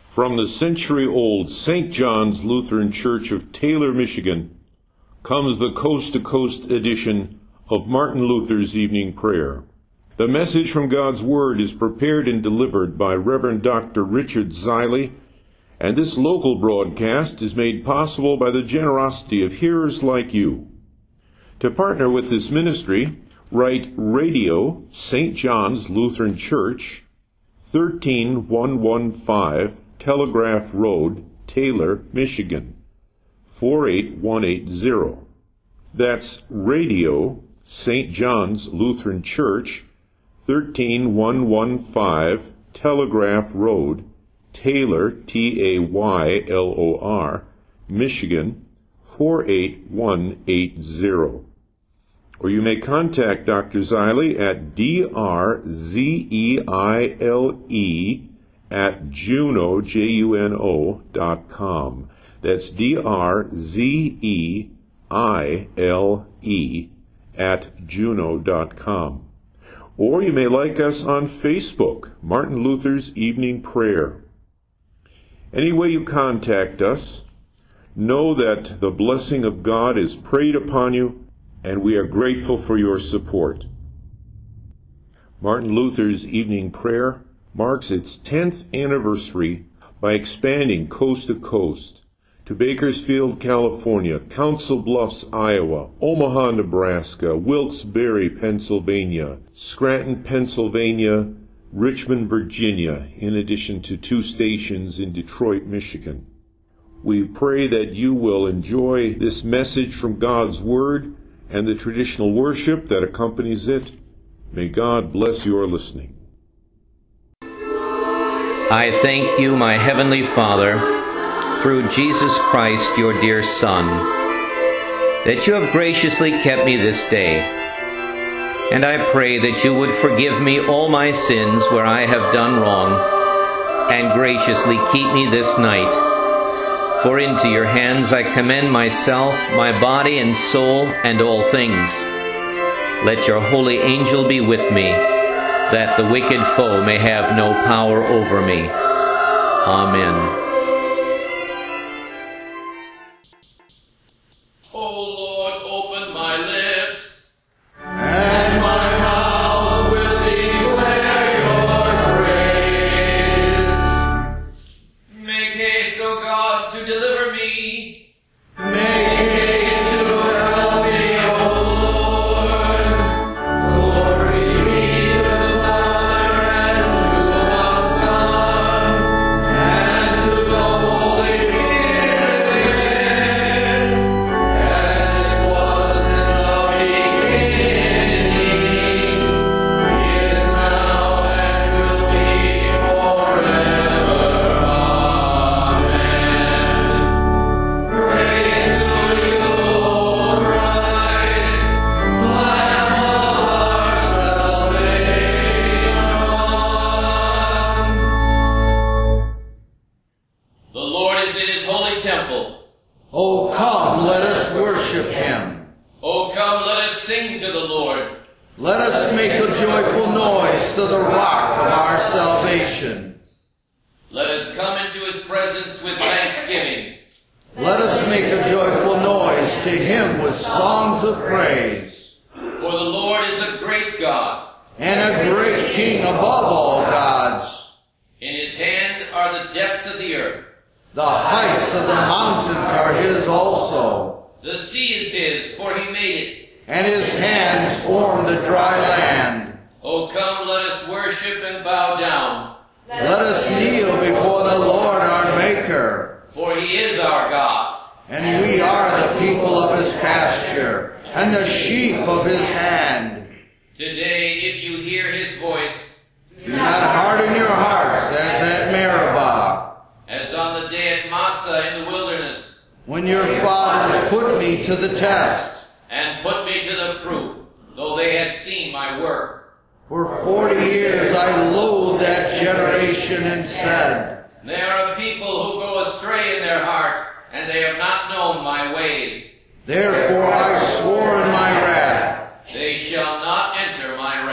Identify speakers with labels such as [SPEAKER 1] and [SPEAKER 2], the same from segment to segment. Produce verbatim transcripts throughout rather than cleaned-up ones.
[SPEAKER 1] From the century-old Saint John's Lutheran Church of Taylor, Michigan, comes the coast-to-coast edition of Martin Luther's Evening Prayer. The message from God's Word is prepared and delivered by Reverend Doctor Richard Zeile, and this local broadcast is made possible by the generosity of hearers like you. To partner with this ministry, write Radio Saint John's Lutheran Church, thirteen one fifteen Telegraph Road, Taylor, Michigan, four eight one eight zero. That's Radio Saint John's Lutheran Church, thirteen one fifteen Telegraph Road, Taylor, T A Y L O R, Michigan, four eight one eight zero. Or you may contact Doctor Zeile at D R Z E I L E at Juno, J U N O, dot com. That's D R Z E I L E at Juno dot com. Or you may like us on Facebook, Martin Luther's Evening Prayer. Any way you contact us, know that the blessing of God is prayed upon you, and we are grateful for your support. Martin Luther's Evening Prayer marks its tenth anniversary by expanding coast to coast to Bakersfield, California, Council Bluffs, Iowa, Omaha, Nebraska, Wilkes-Barre, Pennsylvania, Scranton, Pennsylvania, Richmond, Virginia, in addition to two stations in Detroit, Michigan. We pray that you will enjoy this message from God's Word and the traditional worship that accompanies it. May God bless your listening.
[SPEAKER 2] I thank you, my Heavenly Father, through Jesus Christ, your dear Son, that you have graciously kept me this day. And I pray that you would forgive me all my sins where I have done wrong, and graciously keep me this night. For into your hands I commend myself, my body and soul, and all things. Let your holy angel be with me, that the wicked foe may have no power over me. Amen.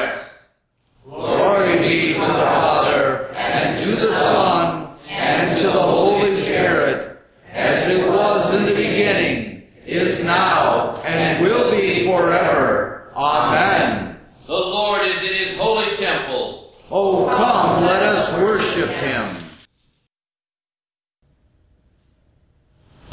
[SPEAKER 3] Glory be to the Father, and to the Son, and to the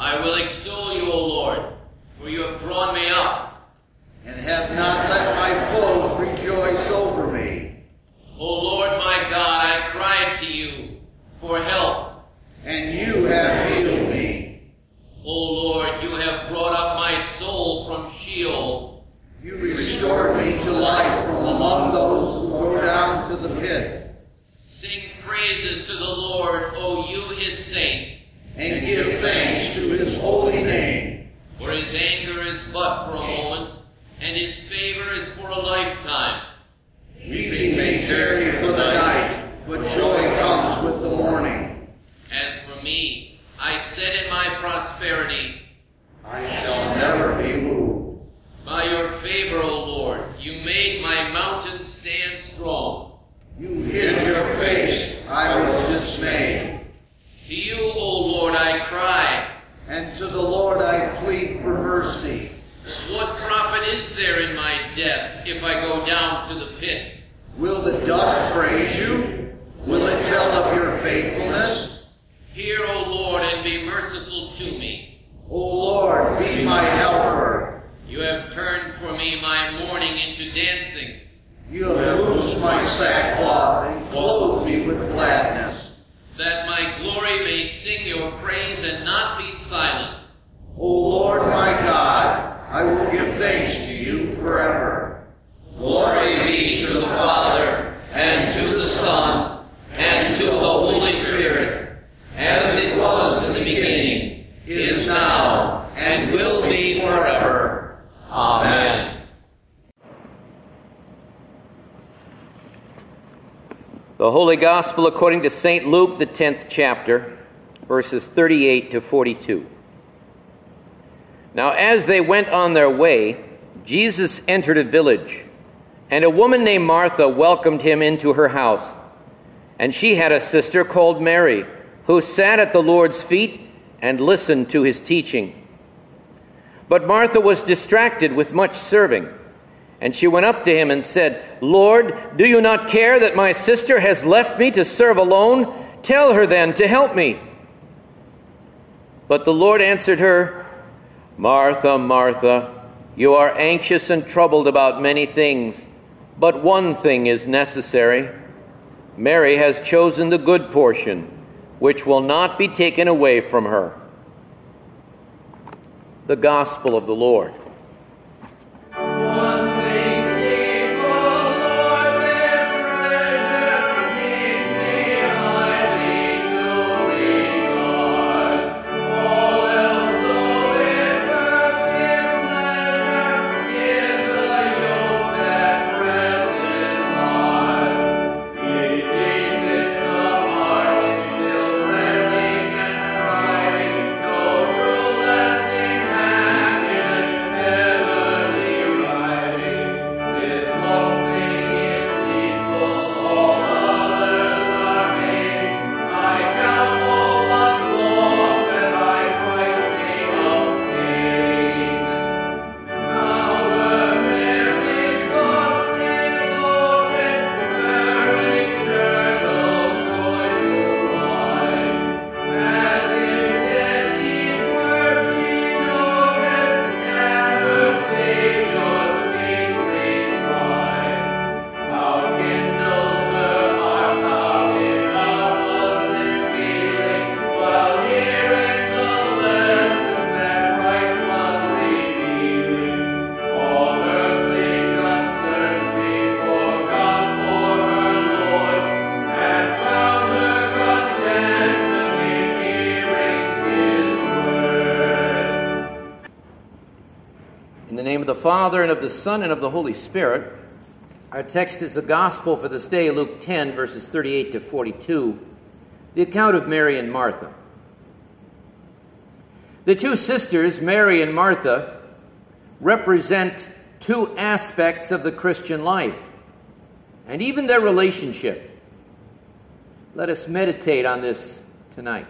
[SPEAKER 3] I will extol you, O Lord, for you have drawn me up,
[SPEAKER 4] and have not let my foes rejoice over me.
[SPEAKER 3] O Lord my God, I cried to you for help,
[SPEAKER 4] and you have healed me.
[SPEAKER 3] O Lord, you have brought up my soul from Sheol.
[SPEAKER 4] You restored me to life from among those who go down to the pit.
[SPEAKER 3] Sing praises to the Lord, O you his saints,
[SPEAKER 4] and give thanks to his holy name.
[SPEAKER 3] For his anger is but for a moment, and his favor is for a lifetime.
[SPEAKER 4] Weeping may tarry for the night, but joy comes with the morning.
[SPEAKER 3] As for me, I said in my prosperity,
[SPEAKER 4] I shall never be moved.
[SPEAKER 3] By your favor, O Lord, you made my mountain stand strong.
[SPEAKER 4] You hid your face, I was dismayed.
[SPEAKER 3] To you, O Lord, I cry,
[SPEAKER 4] and to the Lord I plead for mercy.
[SPEAKER 3] What profit is there in my death if I go down to the pit?
[SPEAKER 4] Will the dust praise you? Will it tell of your faithfulness?
[SPEAKER 3] Hear, O Lord, and be merciful to me.
[SPEAKER 4] O Lord, be my helper.
[SPEAKER 3] You have turned for me my mourning into dancing.
[SPEAKER 4] You have loosed my sackcloth and clothed me with gladness,
[SPEAKER 3] that my glory may sing your praise and not be silent.
[SPEAKER 4] O Lord my God, I will give thanks to you forever.
[SPEAKER 3] Glory be to the Father, and to the Son, and to the Holy Spirit, as it was in the beginning, is now, and will be forever. Amen.
[SPEAKER 2] The Holy Gospel according to Saint Luke, the tenth chapter, verses thirty-eight to forty-two. Now as they went on their way, Jesus entered a village, and a woman named Martha welcomed him into her house. And she had a sister called Mary, who sat at the Lord's feet and listened to his teaching. But Martha was distracted with much serving. And she went up to him and said, Lord, do you not care that my sister has left me to serve alone? Tell her then to help me. But the Lord answered her, Martha, Martha, you are anxious and troubled about many things, but one thing is necessary. Mary has chosen the good portion, which will not be taken away from her. The Gospel of the Lord. Father, and of the Son, and of the Holy Spirit. Our text is the Gospel for this day, Luke ten, verses thirty-eight to forty-two, the account of Mary and Martha. The two sisters, Mary and Martha, represent two aspects of the Christian life, and even their relationship. Let us meditate on this tonight.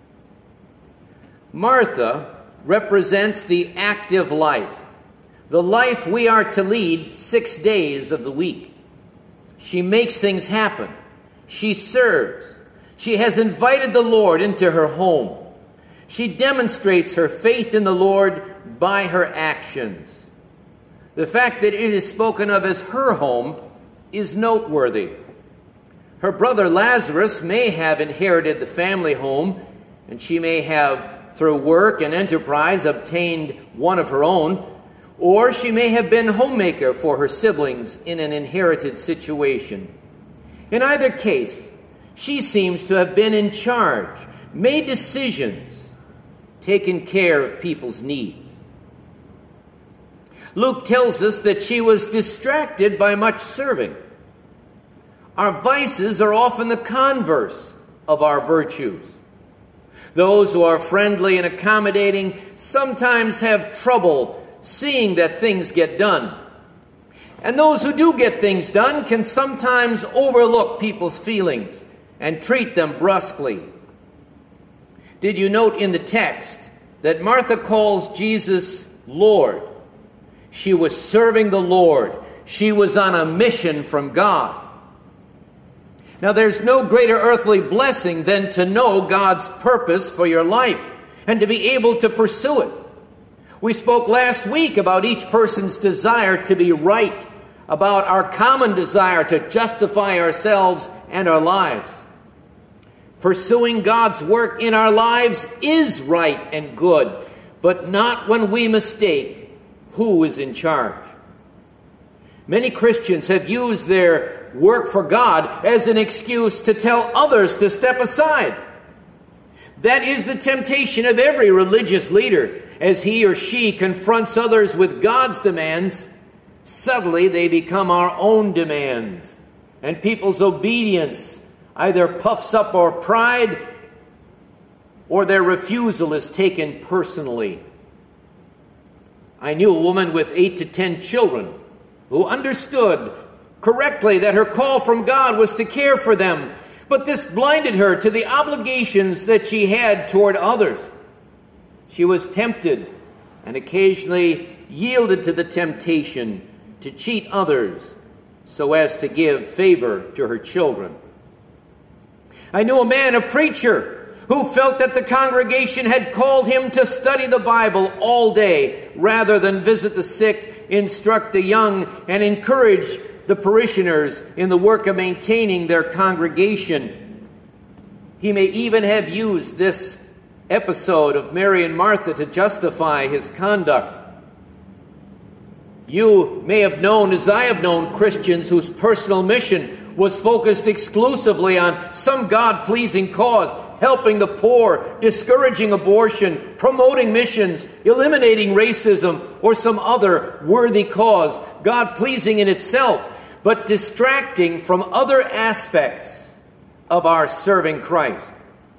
[SPEAKER 2] Martha represents the active life, the life we are to lead six days of the week. She makes things happen. She serves. She has invited the Lord into her home.
[SPEAKER 5] She demonstrates her faith in the Lord by her actions. The fact that it is spoken of as her home is noteworthy. Her brother Lazarus may have inherited the family home, and she may have, through work and enterprise, obtained one of her own, or she may have been homemaker for her siblings in an inherited situation. In either case, she seems to have been in charge, made decisions, taken care of people's needs. Luke tells us that she was distracted by much serving. Our vices are often the converse of our virtues. Those who are friendly and accommodating sometimes have trouble seeing that things get done. And those who do get things done can sometimes overlook people's feelings and treat them brusquely. Did you note in the text that Martha calls Jesus Lord? She was serving the Lord. She was on a mission from God. Now, there's no greater earthly blessing than to know God's purpose for your life and to be able to pursue it. We spoke last week about each person's desire to be right, about our common desire to justify ourselves and our lives. Pursuing God's work in our lives is right and good, but not when we mistake who is in charge. Many Christians have used their work for God as an excuse to tell others to step aside. That is the temptation of every religious leader. As he or she confronts others with God's demands, subtly they become our own demands, and people's obedience either puffs up our pride or their refusal is taken personally. I knew a woman with eight to ten children who understood correctly that her call from God was to care for them, but this blinded her to the obligations that she had toward others. She was tempted and occasionally yielded to the temptation to cheat others so as to give favor to her children. I knew a man, a preacher, who felt that the congregation had called him to study the Bible all day rather than visit the sick, instruct the young, and encourage the parishioners in the work of maintaining their congregation. He may even have used this episode of Mary and Martha to justify his conduct. You may have known, as I have known, Christians whose personal mission was focused exclusively on some God-pleasing cause, helping the poor, discouraging abortion, promoting missions, eliminating racism, or some other worthy cause, God-pleasing in itself, but distracting from other aspects of our serving Christ.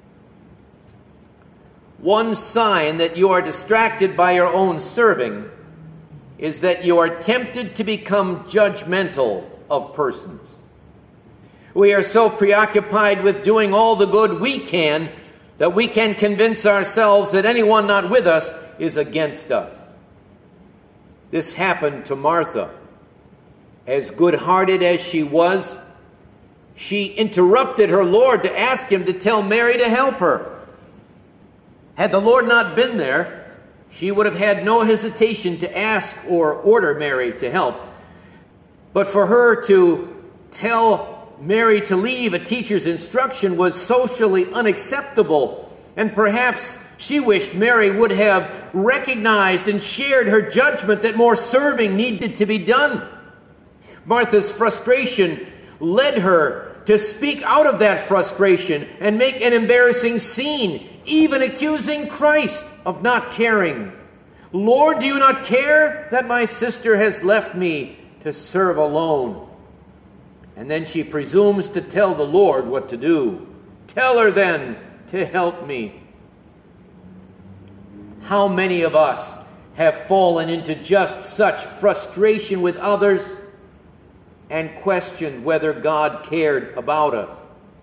[SPEAKER 5] One sign that you are distracted by your own serving is that you are tempted to become judgmental of persons. We are so preoccupied with doing all the good we can that we can convince ourselves that anyone not with us is against us. This happened to Martha. As good-hearted as she was, she interrupted her Lord to ask him to tell Mary to help her. Had the Lord not been there, she would have had no hesitation to ask or order Mary to help. But for her to tell Mary to leave a teacher's instruction was socially unacceptable, and perhaps she wished Mary would have recognized and shared her judgment that more serving needed to be done. Martha's frustration led her to speak out of that frustration and make an embarrassing scene, even accusing Christ of not caring. "Lord, do you not care that my sister has left me to serve alone?" And then she presumes to tell the Lord what to do. "Tell her then to help me." How many of us have fallen into just such frustration with others and questioned whether God cared about us?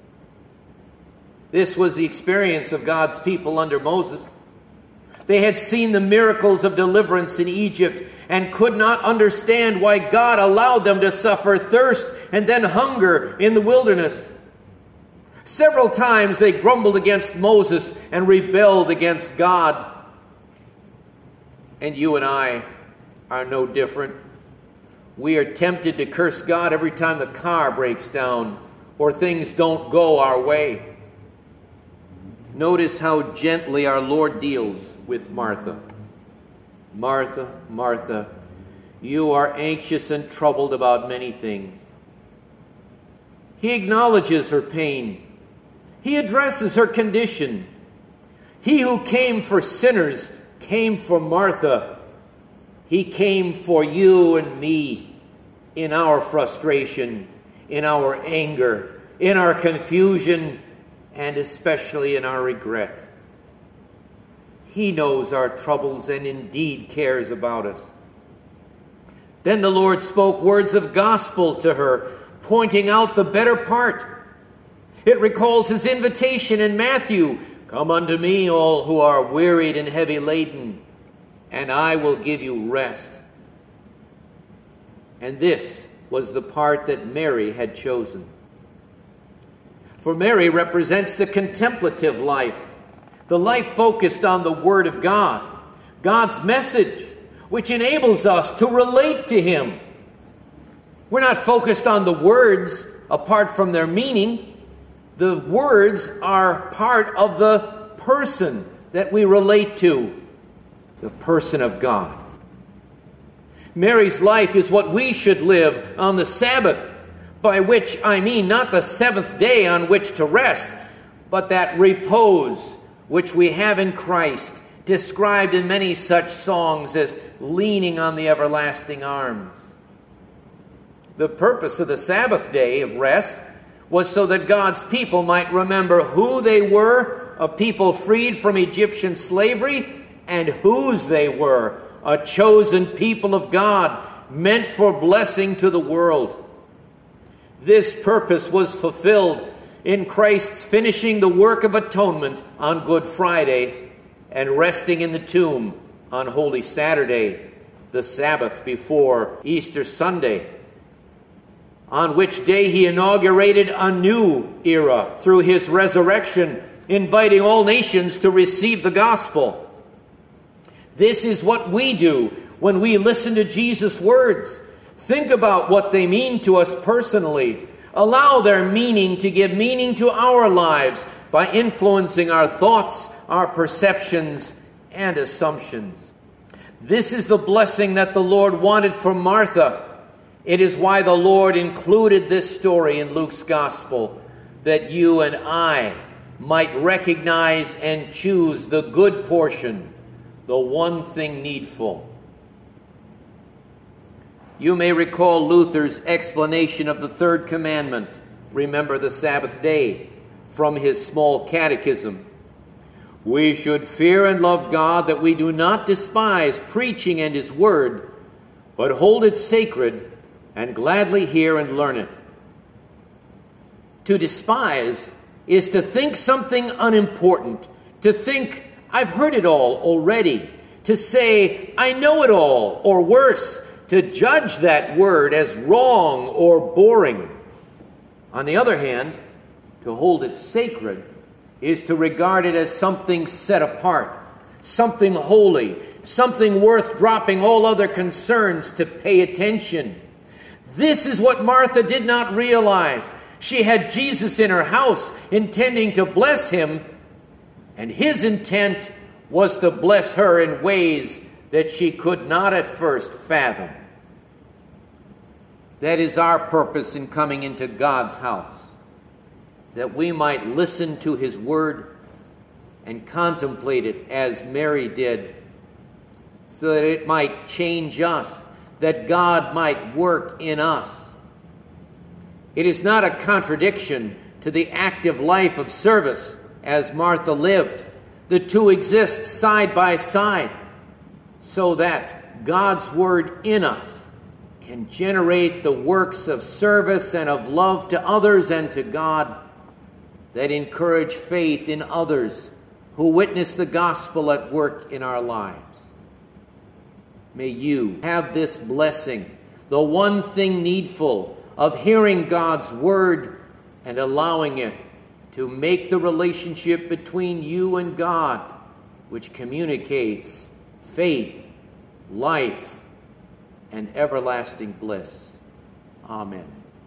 [SPEAKER 5] This was the experience of God's people under Moses. They had seen the miracles of deliverance in Egypt and could not understand why God allowed them to suffer thirst and then hunger in the wilderness. Several times they grumbled against Moses and rebelled against God. And you and I are no different. We are tempted to curse God every time the car breaks down or things don't go our way. Notice how gently our Lord deals with Martha. Martha, Martha, you are anxious and troubled about many things. He acknowledges her pain. He addresses her condition. He who came for sinners came for Martha. He came for you and me in our frustration, in our anger, in our confusion, and especially in our regret. He knows our troubles and indeed cares about us. Then the Lord spoke words of gospel to her, pointing out the better part. It recalls his invitation in Matthew, "Come unto me, all who are wearied and heavy laden, and I will give you rest." And this was the part that Mary had chosen. For Mary represents the contemplative life, the life focused on the Word of God, God's message, which enables us to relate to Him. We're not focused on the words apart from their meaning. The words are part of the person that we relate to, the person of God. Mary's life is what we should live on the Sabbath, by which I mean not the seventh day on which to rest, but that repose which we have in Christ, described in many such songs as leaning on the everlasting arms. The purpose of the Sabbath day of rest was so that God's people might remember who they were, a people freed from Egyptian slavery, and whose they were, a chosen people of God, meant for blessing to the world. This purpose was fulfilled in Christ's finishing the work of atonement on Good Friday and resting in the tomb on Holy Saturday, the Sabbath before Easter Sunday, on which day he inaugurated a new era through his resurrection, inviting all nations to receive the gospel. This is what we do when we listen to Jesus' words. Think about what they mean to us personally. Allow their meaning to give meaning to our lives by influencing our thoughts, our perceptions, and assumptions. This is the blessing that the Lord wanted for Martha. It is why the Lord included this story in Luke's gospel, that you and I might recognize and choose the good portion, the one thing needful. You may recall Luther's explanation of the third commandment, remember the Sabbath day, from his small catechism. We should fear and love God, that we do not despise preaching and his word, but hold it sacred and gladly hear and learn it. To despise is to think something unimportant, to think, I've heard it all already, to say, I know it all, or worse, to judge that word as wrong or boring. On the other hand, to hold it sacred is to regard it as something set apart, something holy, something worth dropping all other concerns to pay attention. This is what Martha did not realize. She had Jesus in her house, intending to bless him, and his intent was to bless her in ways that she could not at first fathom. That is our purpose in coming into God's house, that we might listen to his word and contemplate it as Mary did, so that it might change us, that God might work in us. It is not a contradiction to the active life of service as Martha lived. The two exist side by side, so that God's word in us can generate the works of service and of love to others and to God that encourage faith in others who witness the gospel at work in our lives. May you have this blessing, the one thing needful of hearing God's word and allowing it to make the relationship between you and God, which communicates faith, life, and everlasting bliss. Amen.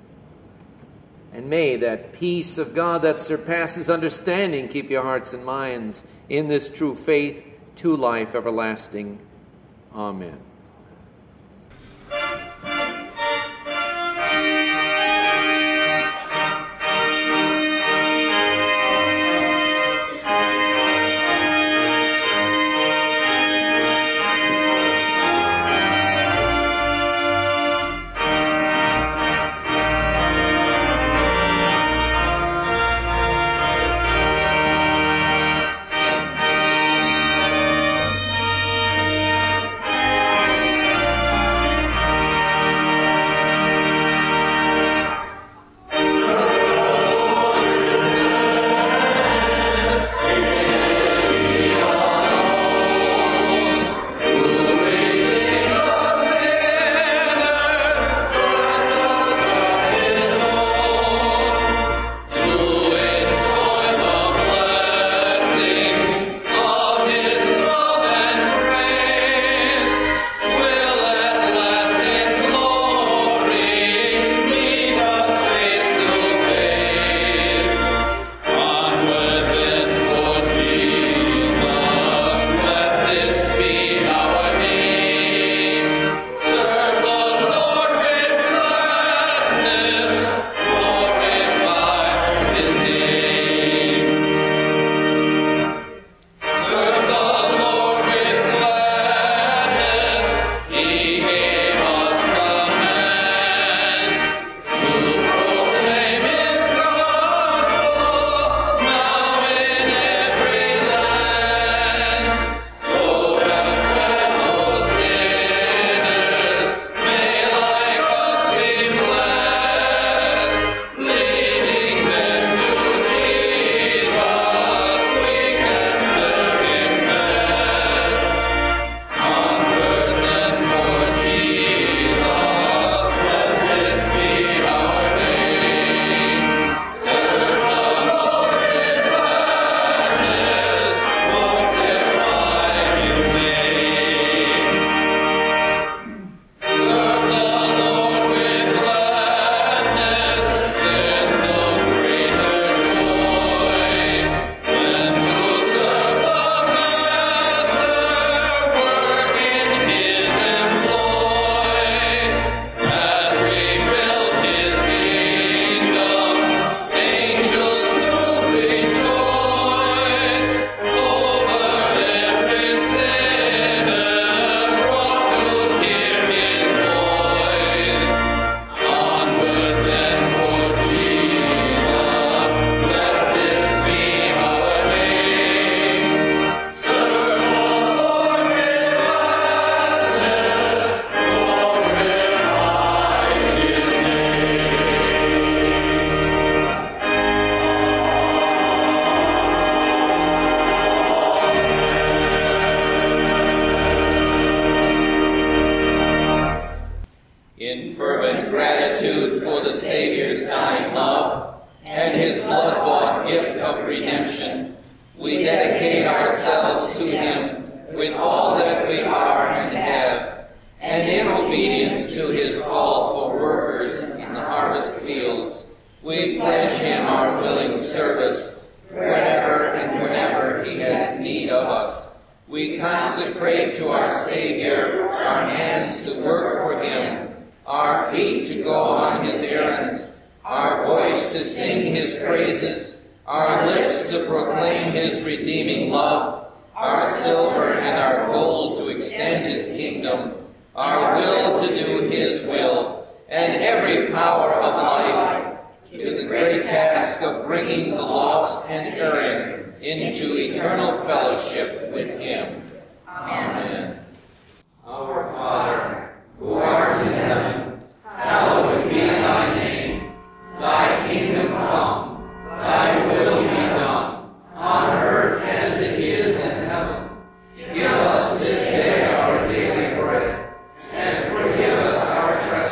[SPEAKER 5] And may that peace of God that surpasses understanding keep your hearts and minds in this true faith to life everlasting. Amen.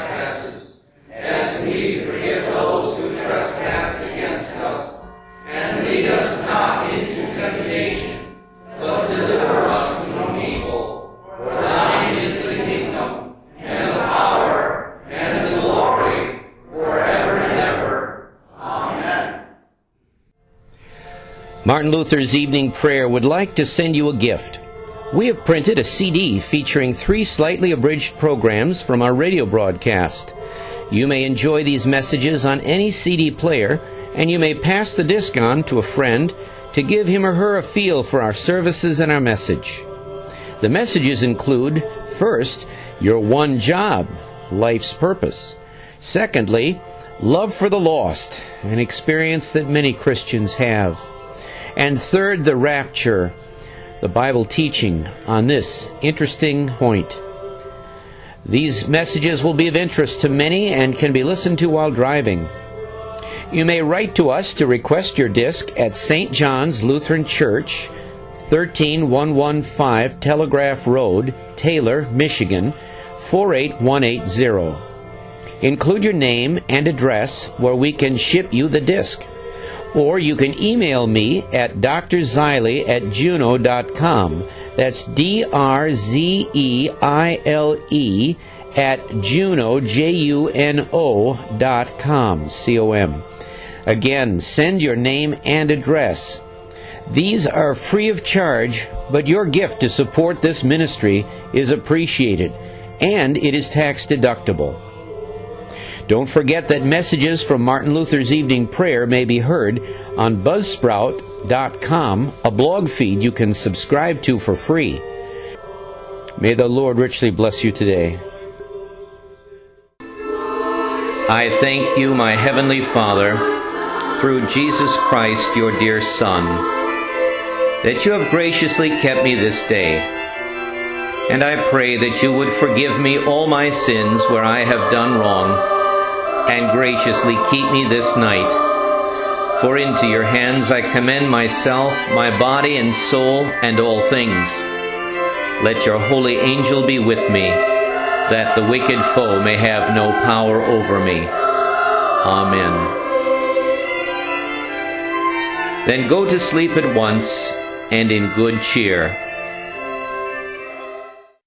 [SPEAKER 4] We forgive those who trespass against us, and
[SPEAKER 2] Martin Luther's Evening Prayer would like to send you a gift. We have printed a C D featuring three slightly abridged programs from our radio broadcast. You may enjoy these messages on any C D player, and you may pass the disc on to a friend to give him or her a feel for our services and our message. The messages include, first, your one job, life's purpose. Secondly, love for the lost, an experience that many Christians have. And third, the rapture, the Bible teaching on this interesting point. These messages will be of interest to many and can be listened to while driving. You may write to us to request your disc at Saint John's Lutheran Church, thirteen one fifteen Telegraph Road, Taylor, Michigan, four eight one eight zero. Include your name and address where we can ship you the disc. Or you can email me at d r zeile at juno dot com. That's D R Z E I L E at Juno, J U N O dot com, C O M. Again, send your name and address. These are free of charge, but your gift to support this ministry is appreciated, and it is tax deductible. Don't forget that messages from Martin Luther's Evening Prayer may be heard on buzzsprout dot com, a blog feed you can subscribe to for free. May the Lord richly bless you today.
[SPEAKER 3] I thank you, my Heavenly Father, through Jesus Christ, your dear Son, that you have graciously kept me this day. And I pray that you would forgive me all my sins where I have done wrong, and graciously keep me this night. For into your hands I commend myself, my body and soul, and all things. Let your holy angel be with me, that the wicked foe may have no power over me. Amen. Then go to sleep at once, and in good cheer.